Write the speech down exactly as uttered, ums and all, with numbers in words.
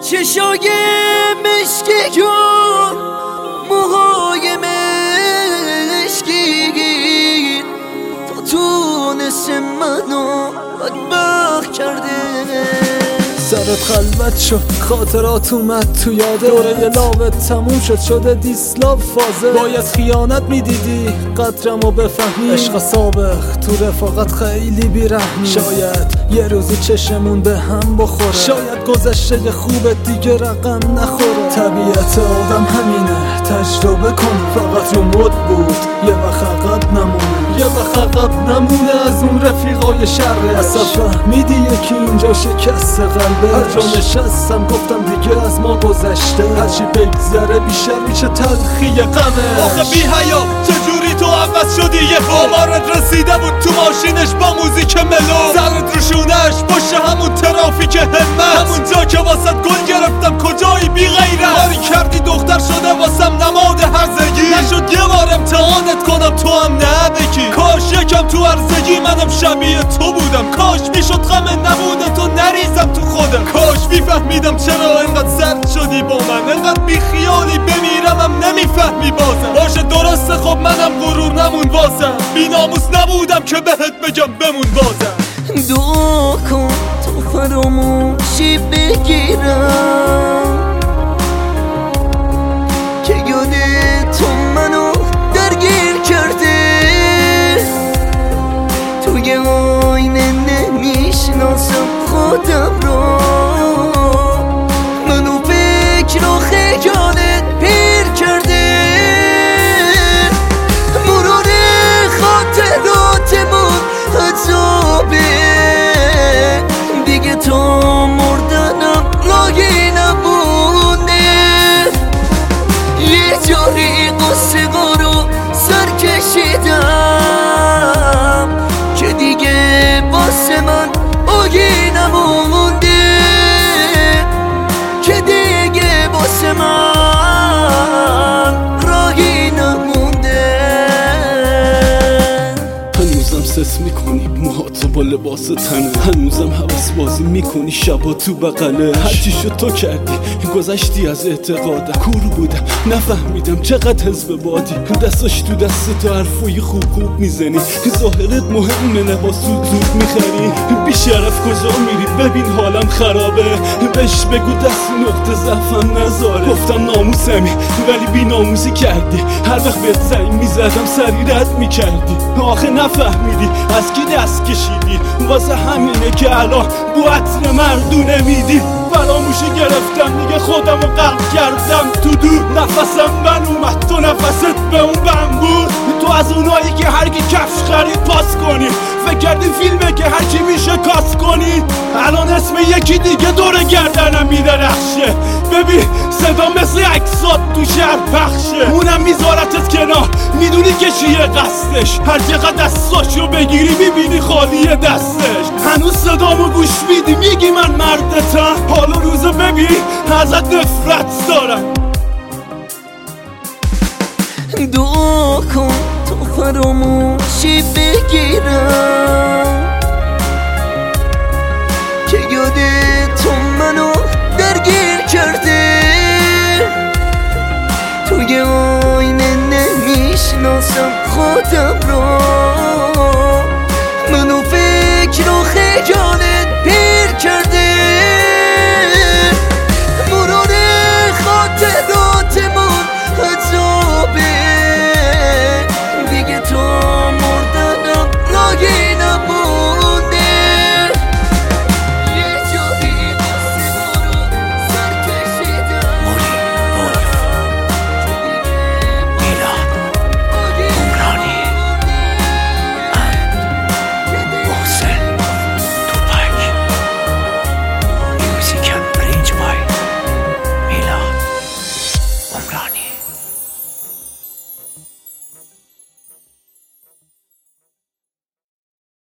چشای مشکیون موهای مشکین تو تونست منو بدبخت کرده. سرت خلوت شد خاطرات اومد تو یاده، دوره لاوت تموم شد شده دیسلاو فازه. باید خیانت میدیدی قدرمو بفهمی، عشق سابق تو رفاقت خیلی بیرحمی. شاید یه روزی چشمون به هم بخوره، شاید گذشته خوبت دیگه رقم نخوره. طبیعت آدم همینه تجربه کن، فقط رو مد بود یه وقت عقب نمونه، یه وقت عقب نمونه از اون رفیقای شرش. اصلا فهمیدی یکی اینجا شکست قلبه، هر جا نشستم گفتم دیگه از ما گذشته، هرچی بگذره بیشتر میشه تلخی غمه. آخه بی حیا چجوری تو عوض شدی؟ یه آمارت رسیده بود تو ماشینش با موزیک ملو، سرت روشونش پشت همون ترافیک همت، همون جا که واسط گل گرفتم کجایی بی غیرت. کاری کردی دختر شده واسم نماد هرزگی، نشد یه بار امتحانت کنم تو هم نه بگی. کاش یکم تو هرزگی منم شبیه تو بودم، کاش میشد غم نبوده تو نریزم تو خودم، کاش میفهمیدم چرا انقدر زرد شدی با من، انقدر بی خیالی بمیرمم نمیفهمی بازم. باشه درسته خب منم غرور نمون واسم، بی ناموس نبودم که بهت بگم بمون بازم. دعا کن تو فراموشی بگیرم که یاد تو منو درگیر کرده، توی آینه نمیشناسم خودم رو، منو فکر و خیالت پیر کرده. مرور خاطراتمون عذابه دیگه، تا مردنم راهی نمونه. یه جایی قصه رو سر کشیدم که دیگه واسه من آگی نمونده، که دیگه واسه من راهی نمونده. هنوزم سس میکنی موهاتو با لباس تنه، هنوزم حواس بازی میکنی شبا تو بغله. هرچی شد تو کردی گذشتی از اعتقادم، کور بودم نفهمیدم چقدر حزب بادی، دستاش تو دست تو حرفای خوب خوب میزنی، ظاهرت مهمه لباس زود زود میخری. بی شرف کجا میری ببین حالم خرابه، بهش بگو دست نقطه ضعفم نذاره. گفتم ناموسمی ولی بی ناموسی کردی، هر وقت بهت زنگ میزدم سری رد میکردی. آخه نفهمیدی از کی دست کشیدی، واسه همینه که الان بو عطر مردونه میدی. فراموشی گرفتم دیگه خودمو غرق کردم تو دو، نفسم من اومد تو نفست به اون بم بود. تو از اونایی که هر کی کفش خرید پاس کنی، فکر کردی فیلمه که هر کی میشه کاس کنی. الان اسم یکی دیگه دور گردنم میدرخشه، ببین صدا مثل عکسات تو شهر پخشه. اونم میذارتت کنار میدونی که چیه قصدش، هر چقدر دستاشو بگیری میبینی خالی دستش. هنوز صدامو گوش میدی میگی من مردتم، حالا روزو ببین ازت نفرت دارم. دعا کن تو فراموشی بگیرم که یاد